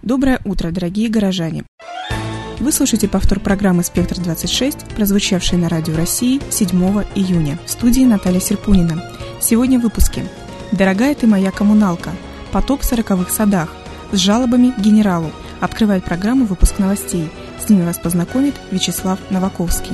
Доброе утро, дорогие горожане! Вы слушаете повтор программы «Спектр-26», прозвучавшей на Радио России 7 июня. В студии Наталья Серпунина. Сегодня в выпуске. «Дорогая ты моя коммуналка», «Потоп в 40-х садах», «С жалобами к генералу». Открывает программу выпуск новостей. С ними вас познакомит Вячеслав Новаковский.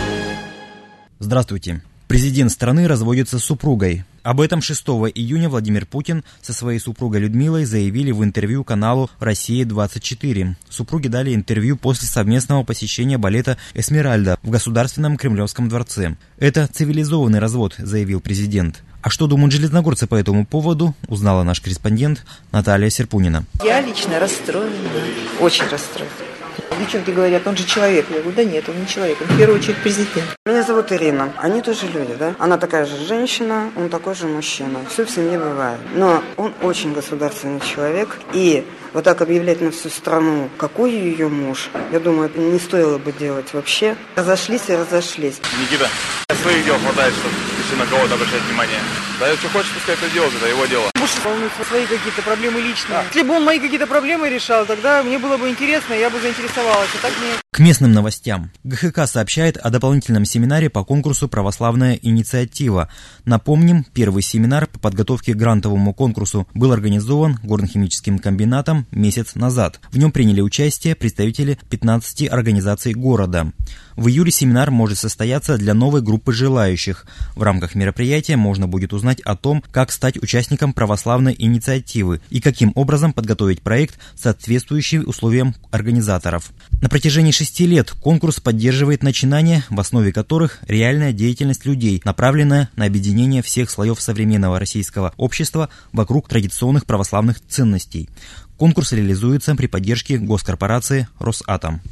Здравствуйте. Президент страны разводится с супругой. Об этом 6 июня Владимир Путин со своей супругой Людмилой заявили в интервью каналу «Россия-24». Супруги дали интервью после совместного посещения балета «Эсмеральда» в Государственном Кремлевском дворце. «Это цивилизованный развод», — заявил президент. А что думают железногорцы по этому поводу, узнала наш корреспондент Наталья Серпунина. Я лично расстроена, очень расстроена. Девчонки говорят, он же человек. Я говорю, да нет, он не человек, он в первую очередь президент. Меня зовут Ирина. Они тоже люди, да? Она такая же женщина, он такой же мужчина. Все в семье бывает. Но он очень государственный человек. И вот так объявлять на всю страну, какой ее муж, я думаю, это не стоило бы делать вообще. Разошлись и разошлись. Никита, своих дел хватает, чтобы еще на кого-то обращать внимание. Да, что хочет, пускай это делает, это его дело. Муж волнуется свои какие-то проблемы личные. Если бы он мои какие-то проблемы решал, тогда мне было бы интересно, я бы заинтересовалась. А так нет. К местным новостям. ГХК сообщает о дополнительном семинаре по конкурсу «Православная инициатива». Напомним, первый семинар по подготовке к грантовому конкурсу был организован Горно-химическим комбинатом месяц назад. В нем приняли участие представители 15 организаций города. В июле семинар может состояться для новой группы желающих. В рамках мероприятия можно будет узнать о том, как стать участником православной инициативы и каким образом подготовить проект, соответствующий условиям организаторов. На протяжении 6 лет конкурс поддерживает начинания, в основе которых реальная деятельность людей, направленная на объединение всех слоев современного российского общества вокруг традиционных православных ценностей. Конкурс реализуется при поддержке госкорпорации «Росатом».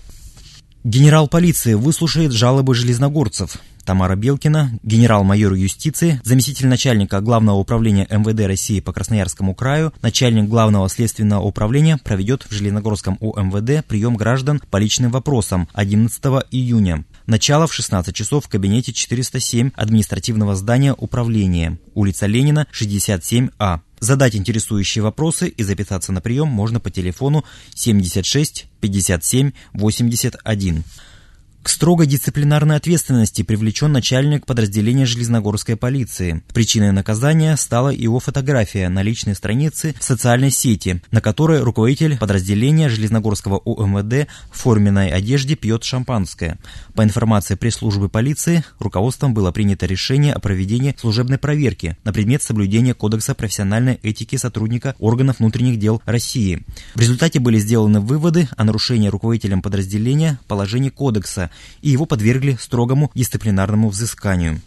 Генерал полиции выслушает жалобы железногорцев. Тамара Белкина, генерал-майор юстиции, заместитель начальника Главного управления МВД России по Красноярскому краю, начальник Главного следственного управления проведет в Железногорском УМВД прием граждан по личным вопросам 11 июня. Начало в 16 часов в кабинете 407 административного здания управления, улица Ленина, 67А. Задать интересующие вопросы и записаться на прием можно по телефону 76 57 81. К строгой дисциплинарной ответственности привлечен начальник подразделения железногорской полиции. Причиной наказания стала его фотография на личной странице в социальной сети, на которой руководитель подразделения железногорского УМВД в форменной одежде пьет шампанское. По информации пресс-службы полиции, руководством было принято решение о проведении служебной проверки на предмет соблюдения Кодекса профессиональной этики сотрудника органов внутренних дел России. В результате были сделаны выводы о нарушении руководителем подразделения положений Кодекса, и его подвергли строгому дисциплинарному взысканию.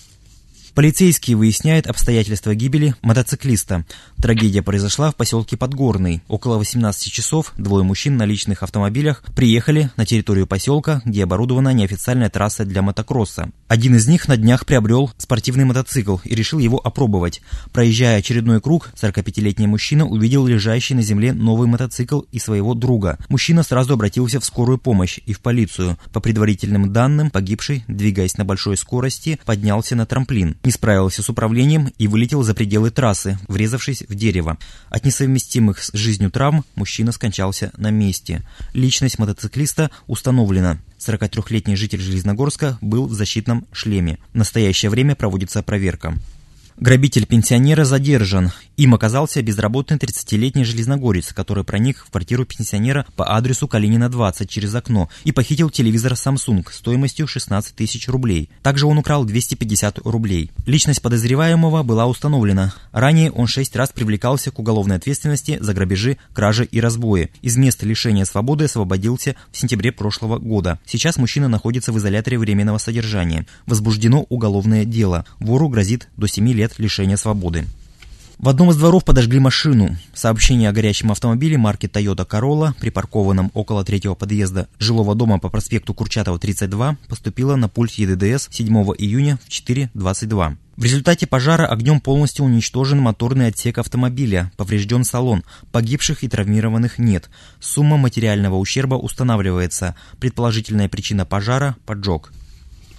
Полицейские выясняют обстоятельства гибели мотоциклиста. Трагедия произошла в поселке Подгорный. Около 18 часов двое мужчин на личных автомобилях приехали на территорию поселка, где оборудована неофициальная трасса для мотокросса. Один из них на днях приобрел спортивный мотоцикл и решил его опробовать. Проезжая очередной круг, 45-летний мужчина увидел лежащий на земле новый мотоцикл и своего друга. Мужчина сразу обратился в скорую помощь и в полицию. По предварительным данным, погибший, двигаясь на большой скорости, поднялся на трамплин. Не справился с управлением и вылетел за пределы трассы, врезавшись в дерево. От несовместимых с жизнью травм мужчина скончался на месте. Личность мотоциклиста установлена. 43-летний житель Железногорска был в защитном шлеме. В настоящее время проводится проверка. Грабитель пенсионера задержан. Им оказался безработный 30-летний железногорец, который проник в квартиру пенсионера по адресу Калинина, 20 через окно и похитил телевизор Samsung стоимостью 16 тысяч рублей. Также он украл 250 рублей. Личность подозреваемого была установлена. Ранее он 6 раз привлекался к уголовной ответственности за грабежи, кражи и разбои. Из места лишения свободы освободился в сентябре прошлого года. Сейчас мужчина находится в изоляторе временного содержания. Возбуждено уголовное дело. Вору грозит до 7 лет лишения свободы. В одном из дворов подожгли машину. Сообщение о горящем автомобиле марки Toyota Corolla, припаркованном около 3-го подъезда жилого дома по проспекту Курчатова, 32, поступило на пульт ЕДДС 7 июня в 4:22. В результате пожара огнем полностью уничтожен моторный отсек автомобиля, поврежден салон, погибших и травмированных нет. Сумма материального ущерба устанавливается. Предположительная причина пожара – поджог.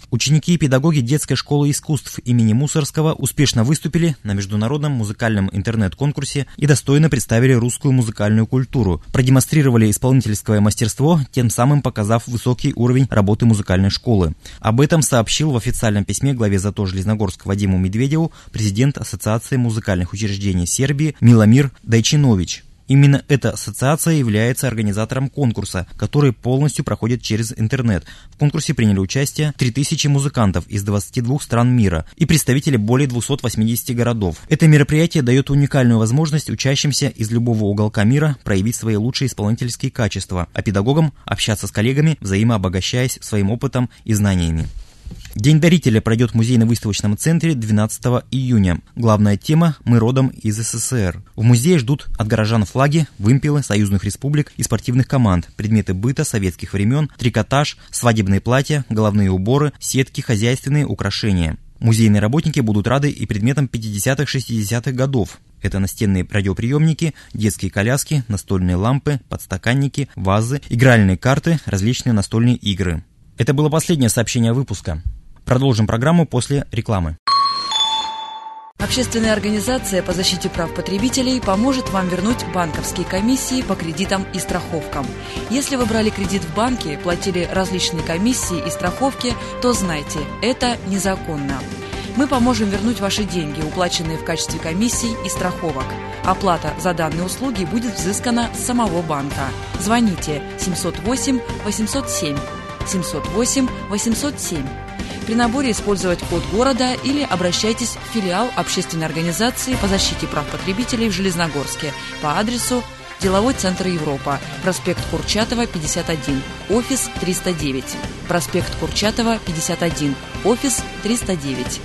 Ученики и педагоги детской школы искусств имени Мусоргского успешно выступили на международном музыкальном интернет-конкурсе и достойно представили русскую музыкальную культуру, продемонстрировали исполнительское мастерство, тем самым показав высокий уровень работы музыкальной школы. Об этом сообщил в официальном письме главе ЗАТО Железногорск Вадиму Медведеву президент Ассоциации музыкальных учреждений Сербии Миломир Дайчинович. Именно эта ассоциация является организатором конкурса, который полностью проходит через интернет. В конкурсе приняли участие 3000 музыкантов из 22 стран мира и представители более 280 городов. Это мероприятие дает уникальную возможность учащимся из любого уголка мира проявить свои лучшие исполнительские качества, а педагогам общаться с коллегами, взаимообогащаясь своим опытом и знаниями. День дарителя пройдет в музейно-выставочном центре 12 июня. Главная тема – «Мы родом из СССР». В музее ждут от горожан флаги, вымпелы союзных республик и спортивных команд, предметы быта советских времен, трикотаж, свадебные платья, головные уборы, сетки, хозяйственные украшения. Музейные работники будут рады и предметам 50-60-х годов. Это настенные радиоприемники, детские коляски, настольные лампы, подстаканники, вазы, игральные карты, различные настольные игры. Это было последнее сообщение выпуска. Продолжим программу после рекламы. Общественная организация по защите прав потребителей поможет вам вернуть банковские комиссии по кредитам и страховкам. Если вы брали кредит в банке, платили различные комиссии и страховки, то знайте, это незаконно. Мы поможем вернуть ваши деньги, уплаченные в качестве комиссий и страховок. Оплата за данные услуги будет взыскана с самого банка. Звоните 708 807 708 807. При наборе использовать код города или обращайтесь в филиал общественной организации по защите прав потребителей в Железногорске по адресу Деловой центр Европа, проспект Курчатова, 51, офис 309. Проспект Курчатова, 51, офис 309.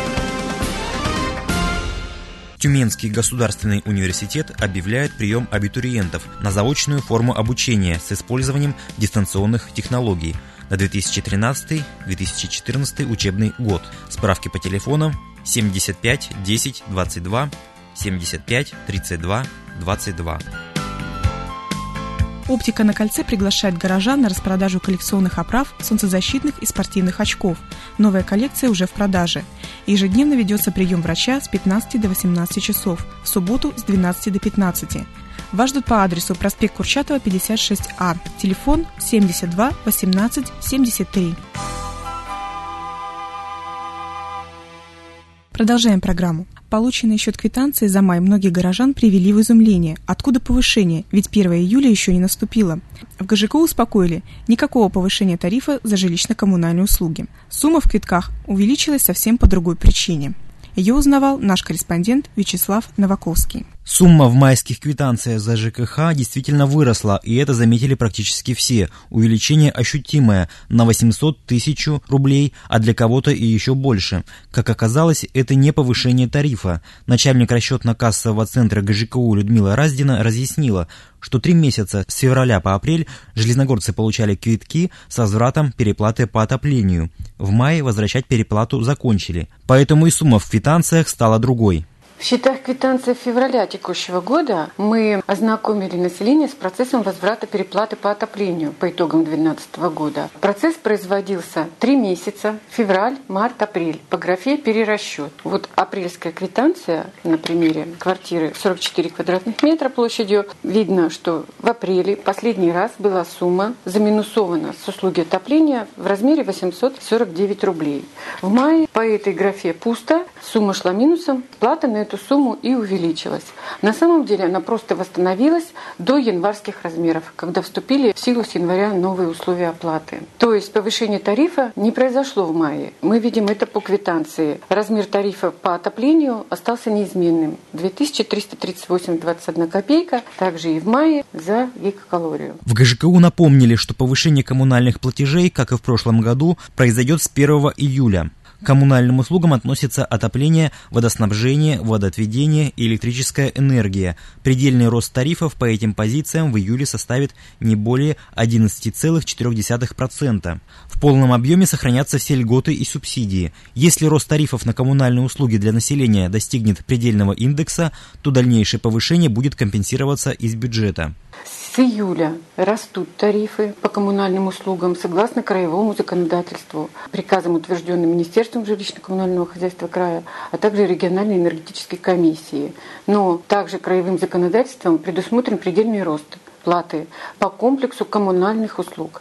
Тюменский государственный университет объявляет прием абитуриентов на заочную форму обучения с использованием дистанционных технологий на 2013-2014 учебный год. Справки по телефонам 75 10 22 75 32 22. Оптика на кольце приглашает горожан на распродажу коллекционных оправ, солнцезащитных и спортивных очков. Новая коллекция уже в продаже. Ежедневно ведется прием врача с 15 до 18 часов, в субботу с 12 до 15. Вас ждут по адресу проспект Курчатова, 56А, телефон 72 18 73. Продолжаем программу. Полученный счет квитанции за май многих горожан привели в изумление. Откуда повышение? Ведь 1 июля еще не наступило. В ГЖКУ успокоили, никакого повышения тарифа за жилищно-коммунальные услуги. Сумма в квитках увеличилась совсем по другой причине. Ее узнавал наш корреспондент Вячеслав Новаковский. Сумма в майских квитанциях за ЖКХ действительно выросла, и это заметили практически все. Увеличение ощутимое на 800 тысяч рублей, а для кого-то и еще больше. Как оказалось, это не повышение тарифа. Начальник расчетно-кассового центра ГЖКУ Людмила Раздина разъяснила, что 3 месяца с февраля по апрель железногорцы получали квитки с возвратом переплаты по отоплению. В мае возвращать переплату закончили, поэтому и сумма в квитанциях стала другой. В счетах квитанции февраля текущего года мы ознакомили население с процессом возврата переплаты по отоплению по итогам 2012 года. Процесс производился 3 месяца, февраль, март, апрель, по графе «Перерасчет». Вот апрельская квитанция на примере квартиры 44 квадратных метра площадью. Видно, что в апреле последний раз была сумма заминусована с услуги отопления в размере 849 рублей. В мае по этой графе пусто, сумма шла минусом, плата на эту сумму и увеличилась. На самом деле она просто восстановилась до январских размеров, когда вступили в силу с января новые условия оплаты. То есть повышение тарифа не произошло в мае. Мы видим это по квитанции. Размер тарифа по отоплению остался неизменным. 2338,21 копейка, также и в мае за гигакалорию. В ГЖКУ напомнили, что повышение коммунальных платежей, как и в прошлом году, произойдет с 1 июля. К коммунальным услугам относятся отопление, водоснабжение, водоотведение и электрическая энергия. Предельный рост тарифов по этим позициям в июле составит не более 11,4%. В полном объеме сохранятся все льготы и субсидии. Если рост тарифов на коммунальные услуги для населения достигнет предельного индекса, то дальнейшее повышение будет компенсироваться из бюджета. С июля растут тарифы по коммунальным услугам согласно краевому законодательству, приказам, утвержденным Министерством жилищно-коммунального хозяйства края, а также региональной энергетической комиссии. Но также краевым законодательством предусмотрен предельный рост платы по комплексу коммунальных услуг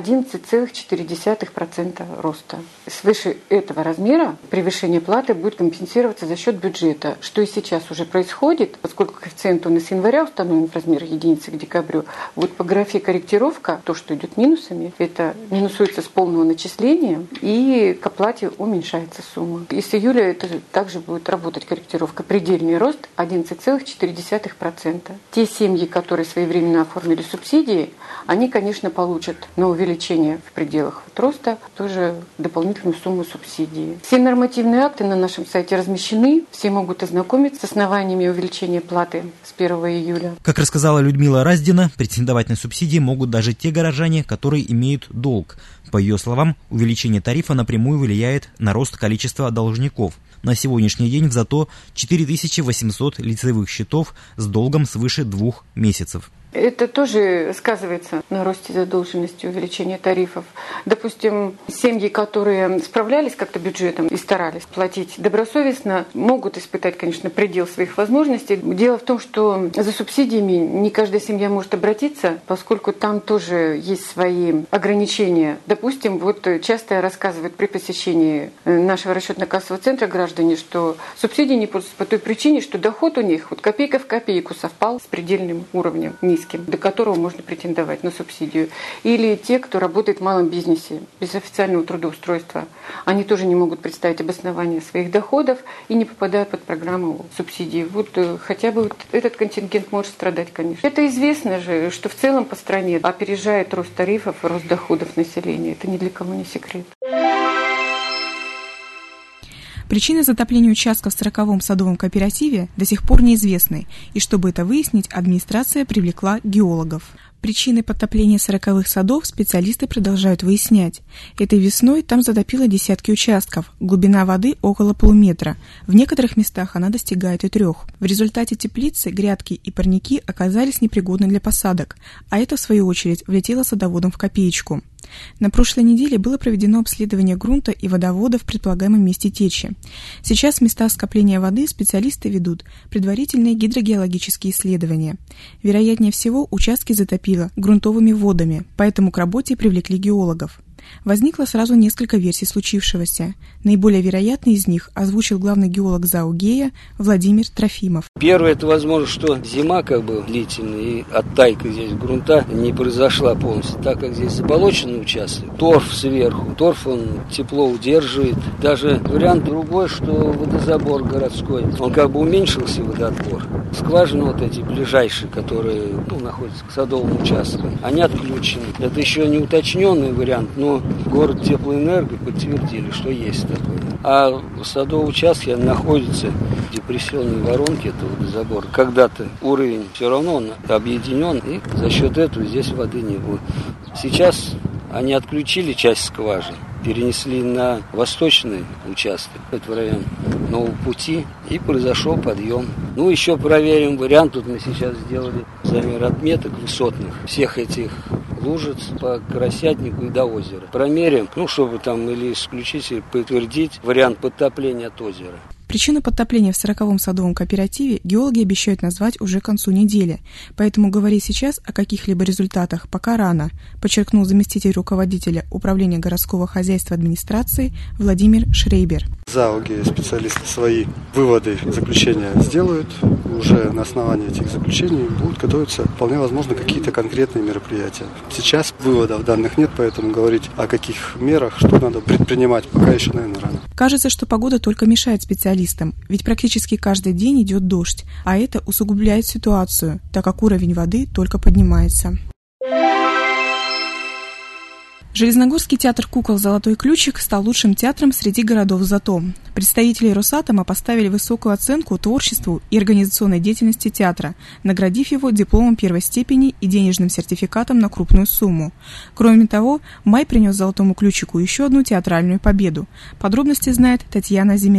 11,4% роста. Свыше этого размера превышение платы будет компенсироваться за счет бюджета, что и сейчас уже происходит, поскольку коэффициент у нас с января установлен в размере единицы к декабрю. Вот по графе корректировка, то, что идет минусами, это минусуется с полного начисления, и к оплате уменьшается сумма. И с июля это также будет работать корректировка. Предельный рост 11,4%. Те семьи, которые своевременно оформили субсидии, они, конечно, получат на увеличение в пределах роста тоже дополнительную сумму субсидии. Все нормативные акты на нашем сайте размещены, все могут ознакомиться с основаниями увеличения платы с 1 июля. Как рассказала Людмила Раздина, претендовать на субсидии могут даже те горожане, которые имеют долг. По ее словам, увеличение тарифа напрямую влияет на рост количества должников. На сегодняшний день в ЗАТО 4800 лицевых счетов с долгом свыше 2 месяцев. Это тоже сказывается на росте задолженности, увеличении тарифов. Допустим, семьи, которые справлялись как-то бюджетом и старались платить добросовестно, могут испытать, конечно, предел своих возможностей. Дело в том, что за субсидиями не каждая семья может обратиться, поскольку там тоже есть свои ограничения. Допустим, вот часто рассказывают при посещении нашего расчетно-кассового центра граждане, что субсидии не пользуются по той причине, что доход у них вот копейка в копейку совпал с предельным уровнем, до которого можно претендовать на субсидию. Или те, кто работает в малом бизнесе, без официального трудоустройства. Они тоже не могут представить обоснование своих доходов и не попадают под программу субсидий. Вот хотя бы вот этот контингент может страдать, конечно. Это известно же, что в целом по стране опережает рост тарифов, рост доходов населения. Это ни для кого не секрет. Причины затопления участков в 40-м садовом кооперативе до сих пор неизвестны, и чтобы это выяснить, администрация привлекла геологов. Причины подтопления 40-х садов специалисты продолжают выяснять. Этой весной там затопило десятки участков, глубина воды около полуметра. В некоторых местах она достигает и 3. В результате теплицы, грядки и парники оказались непригодны для посадок, а это, в свою очередь, влетело садоводам в копеечку. На прошлой неделе было проведено обследование грунта и водовода в предполагаемом месте течи. Сейчас в места скопления воды специалисты ведут предварительные гидрогеологические исследования. Вероятнее всего, участки затопило грунтовыми водами, поэтому к работе привлекли геологов. Возникло сразу несколько версий случившегося. Наиболее вероятной из них озвучил главный геолог ЗАО «Гея» Владимир Трофимов. Первое, это возможно, что зима длительная, и оттайка здесь грунта не произошла полностью, так как здесь заболоченный участок. Торф сверху. Торф он тепло удерживает. Даже вариант другой, что водозабор городской, он уменьшился, водоотбор. Скважины эти ближайшие, которые находятся к садовому участку, они отключены. Это еще не уточненный вариант, но город Теплоэнерго подтвердили, что есть такое. А в садовом участке находится депрессионные воронки этого водозабора. Когда-то уровень все равно он объединен, и за счет этого здесь воды не было. Сейчас они отключили часть скважин, перенесли на восточный участок, это в район Нового пути, и произошел подъем. Еще проверим вариант. Тут мы сейчас сделали замер отметок высотных всех этих лужиц по Красятнику и до озера. Промерим, чтобы или исключить, или подтвердить вариант подтопления от озера. Причину подтопления в 40-м садовом кооперативе геологи обещают назвать уже к концу недели, поэтому говорить сейчас о каких-либо результатах пока рано, подчеркнул заместитель руководителя управления городского хозяйства администрации Владимир Шрейбер. ЗАО «Гея» специалисты свои выводы и заключения сделают. Уже на основании этих заключений будут готовиться, вполне возможно, какие-то конкретные мероприятия. Сейчас выводов данных нет, поэтому говорить о каких мерах, что надо предпринимать, пока еще, наверное, рано. Кажется, что погода только мешает специалистам, ведь практически каждый день идет дождь, а это усугубляет ситуацию, так как уровень воды только поднимается. Железногорский театр кукол «Золотой ключик» стал лучшим театром среди городов ЗАТО. Представители Росатома поставили высокую оценку творчеству и организационной деятельности театра, наградив его дипломом первой степени и денежным сертификатом на крупную сумму. Кроме того, май принес «Золотому ключику» еще одну театральную победу. Подробности знает Татьяна Зимина.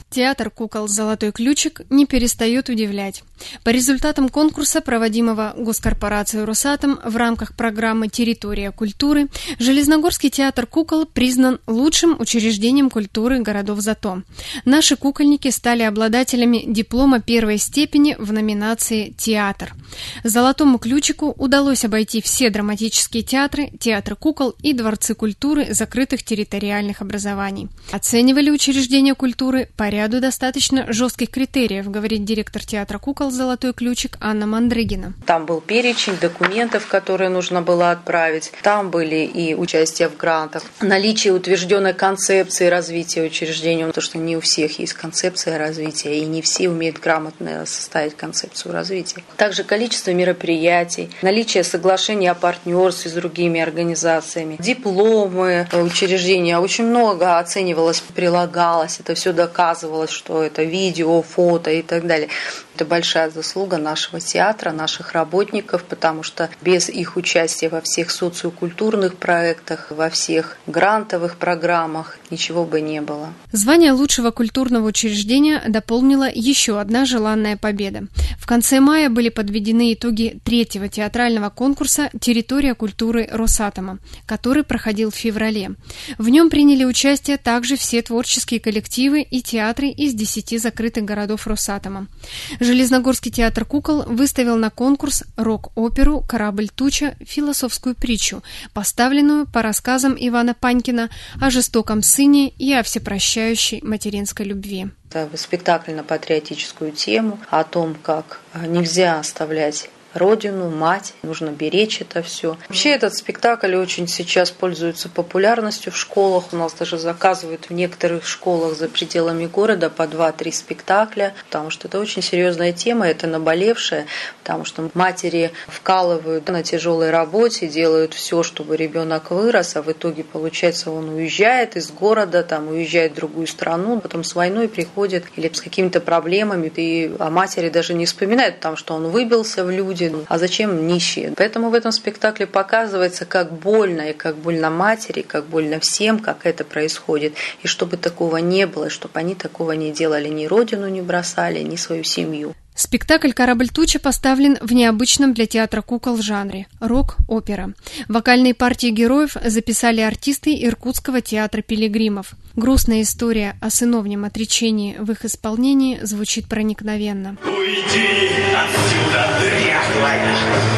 Театр кукол «Золотой ключик» не перестает удивлять. По результатам конкурса, проводимого госкорпорацией «Росатом» в рамках программы «Территория культуры», Железногорский театр кукол признан лучшим учреждением культуры городов ЗАТО. Наши кукольники стали обладателями диплома первой степени в номинации «Театр». «Золотому ключику» удалось обойти все драматические театры, театры кукол и дворцы культуры закрытых территориальных образований. Оценивали учреждения культуры по ряду достаточно жестких критериев, говорит директор театра кукол «Золотой ключик» Анна Мандрыгина. Там был перечень документов, которые нужно было отправить. Там были и участие в грантах, наличие утвержденной концепции развития учреждения, потому что не у всех есть концепция развития, и не все умеют грамотно составить концепцию развития. Также количество мероприятий, наличие соглашений о партнерстве с другими организациями, дипломы учреждения. Очень много оценивалось, прилагалось, это все доказывалось, что это видео, фото и так далее. Это большая заслуга нашего театра, наших работников, потому что без их участия во всех социокультурных проектах, во всех грантовых программах ничего бы не было. Звание лучшего культурного учреждения дополнила еще одна желанная победа. В конце мая были подведены итоги третьего театрального конкурса «Территория культуры Росатома», который проходил в феврале. В нем приняли участие также все творческие коллективы и театры из 10 закрытых городов Росатома. Железногорский театр кукол выставил на конкурс рок-оперу «Корабль туча» философскую притчу, поставленную по рассказам Ивана Панькина о жестоком сыне и о всепрощающей материнской любви. Это спектакль на патриотическую тему, о том, как нельзя оставлять родину, мать, нужно беречь это все. Вообще этот спектакль очень сейчас пользуется популярностью в школах. У нас даже заказывают в некоторых школах за пределами города по 2-3 спектакля, потому что это очень серьезная тема, это наболевшая, потому что матери вкалывают на тяжелой работе, делают все, чтобы ребенок вырос, а в итоге, получается, он уезжает из города, там, уезжает в другую страну, потом с войной приходит или с какими-то проблемами, и о матери даже не вспоминают, потому что он выбился в люди. А зачем нищие? Поэтому в этом спектакле показывается, как больно, и как больно матери, как больно всем, как это происходит. И чтобы такого не было, и чтобы они такого не делали, ни родину не бросали, ни свою семью. Спектакль «Корабль туча» поставлен в необычном для театра кукол жанре – рок-опера. Вокальные партии героев записали артисты Иркутского театра пилигримов. Грустная история о сыновнем отречении в их исполнении звучит проникновенно. Уйди отсюда, дряхлая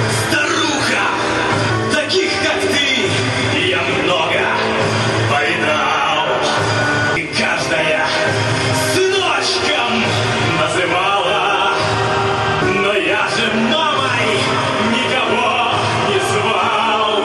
старуха! Таких, как ты, я много повидал. И каждая сыночком называла, но я же мамой никого не звал.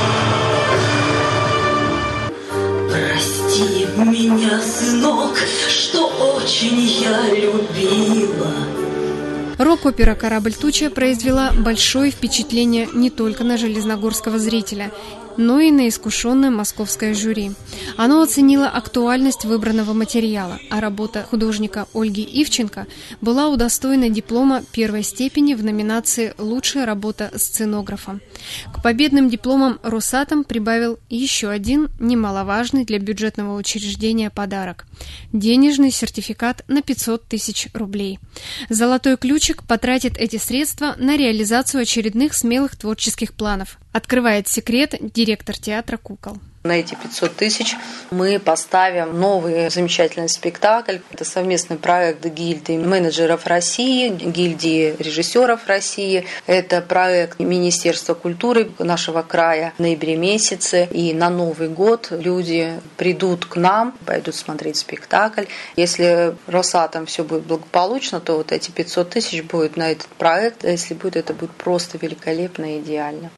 Прости меня, сынок, что очень я любила. Рок-опера «Корабль туча» произвела большое впечатление не только на железногорского зрителя, но и на искушенное московское жюри. Оно оценило актуальность выбранного материала, а работа художника Ольги Ивченко была удостоена диплома первой степени в номинации «Лучшая работа сценографа». К победным дипломам Росатом прибавил еще один немаловажный для бюджетного учреждения подарок – денежный сертификат на 500 тысяч рублей. «Золотой ключик» потратит эти средства на реализацию очередных смелых творческих планов, открывает секрет директор театра кукол. На эти 500 тысяч мы поставим новый замечательный спектакль. Это совместный проект гильдии менеджеров России, гильдии режиссеров России. Это проект Министерства культуры нашего края в ноябре месяце. И на Новый год люди придут к нам, пойдут смотреть спектакль. Если Росатом все будет благополучно, то вот эти 500 тысяч будет на этот проект. А если будет, это будет просто великолепно и идеально.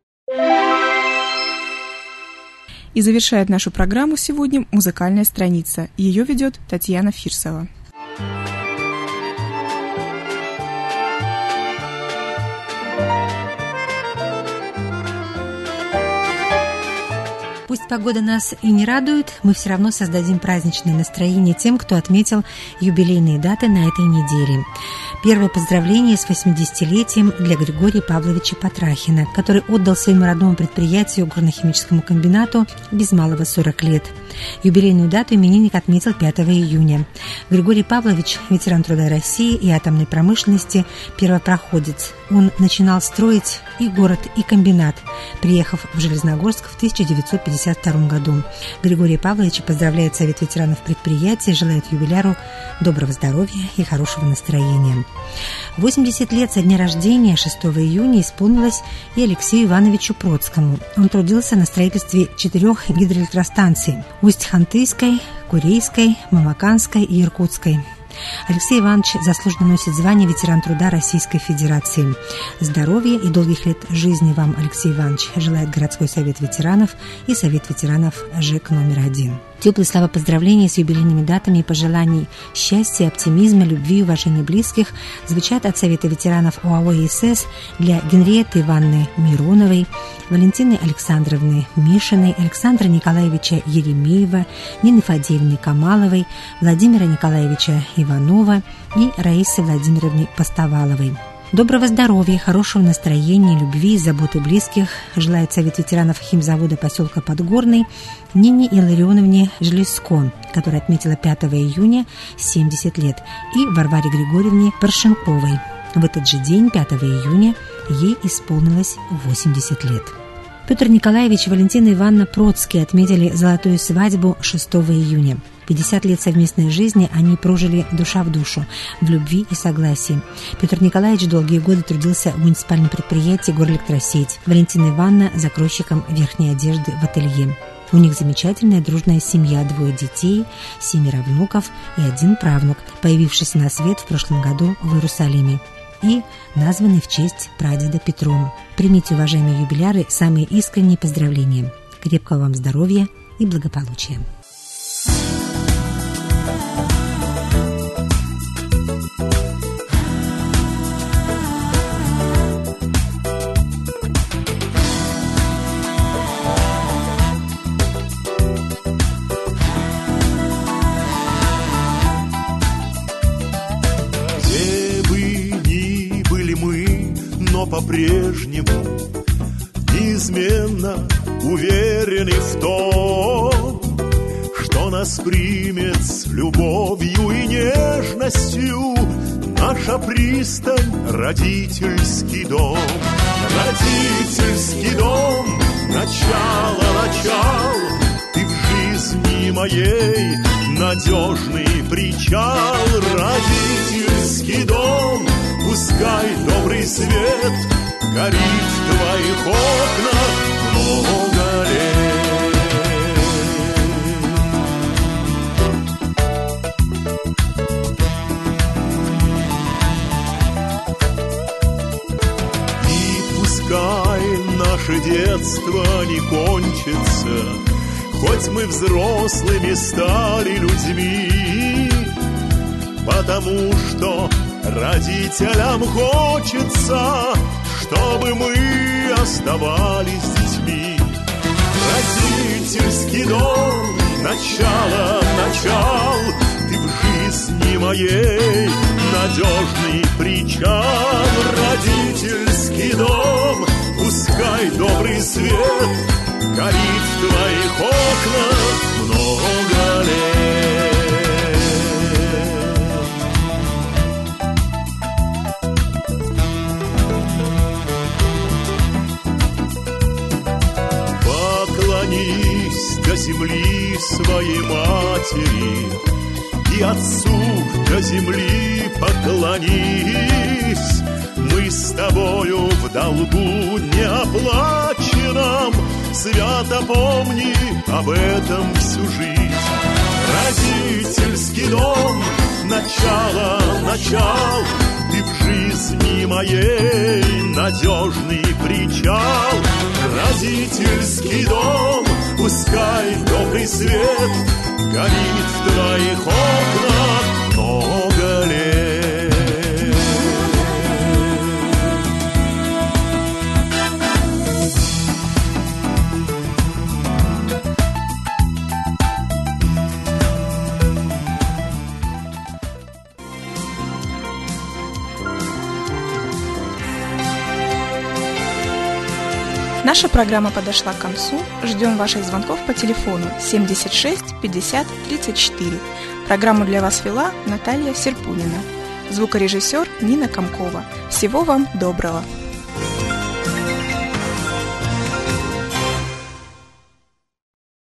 И завершает нашу программу сегодня музыкальная страница. Ее ведет Татьяна Фирсова. Пусть погода нас и не радует, мы все равно создадим праздничное настроение тем, кто отметил юбилейные даты на этой неделе. Первое поздравление с 80-летием для Григория Павловича Потрахина, который отдал своему родному предприятию горно-химическому комбинату без малого 40 лет. Юбилейную дату именинник отметил 5 июня. Григорий Павлович – ветеран труда России и атомной промышленности, первопроходец. Он начинал строить и город, и комбинат, приехав в Железногорск в 1952 году. Григория Павловича поздравляет Совет ветеранов предприятия, желает юбиляру доброго здоровья и хорошего настроения. 80 лет со дня рождения, 6 июня, исполнилось и Алексею Ивановичу Процкому. Он трудился на строительстве 4 гидроэлектростанций – Усть-Хантыйской, Курейской, Мамаканской и Иркутской. Алексей Иванович заслуженно носит звание ветеран труда Российской Федерации. Здоровья и долгих лет жизни вам, Алексей Иванович, желает городской совет ветеранов и совет ветеранов ЖЭК номер 1. Теплые слова поздравлений с юбилейными датами и пожеланий счастья, оптимизма, любви и уважения близких звучат от Совета ветеранов ОАО «ИСС» для Генриетты Ивановны Мироновой, Валентины Александровны Мишиной, Александра Николаевича Еремеева, Нины Фадеевны Камаловой, Владимира Николаевича Иванова и Раисы Владимировны Постоваловой. Доброго здоровья, хорошего настроения, любви и заботы близких желает Совет ветеранов химзавода поселка Подгорный Нине Илларионовне Железко, которая отметила 5 июня 70 лет, и Варваре Григорьевне Паршенковой. В этот же день, 5 июня, ей исполнилось 80 лет. Петр Николаевич и Валентина Ивановна Процкие отметили золотую свадьбу 6 июня. 50 лет совместной жизни они прожили душа в душу, в любви и согласии. Петр Николаевич долгие годы трудился в муниципальном предприятии «Горэлектросеть». Валентина Ивановна – закройщиком верхней одежды в ателье. У них замечательная дружная семья, 2 детей, 7 внуков и 1 правнук, появившийся на свет в прошлом году в Иерусалиме и названный в честь прадеда Петру. Примите, уважаемые юбиляры, самые искренние поздравления. Крепкого вам здоровья и благополучия. По-прежнему неизменно уверены в том, что нас примет с любовью и нежностью наша пристань, родительский дом. Родительский дом, начало, ты в жизни моей надежный причал. Родительский дом, пускай добрый свет горит в твоих окнах много лет. И пускай наше детство не кончится, хоть мы взрослыми стали людьми, потому что родителям хочется, чтобы мы оставались детьми. Родительский дом, начало, ты в жизни моей надежный причал. Родительский дом, пускай добрый свет горит в твоих окнах много лет. До земли своей матери и отцу до земли поклонись. Мы с тобою в долгу неоплаченном, свято помни об этом всю жизнь. Родительский дом, начало, ты в жизни моей надежный причал. Родительский дом, пускай добрый свет горит в твоих окнах много лет. Наша программа подошла к концу. Ждем ваших звонков по телефону 76 50 34. Программу для вас вела Наталья Серпунина. Звукорежиссер Нина Комкова. Всего вам доброго!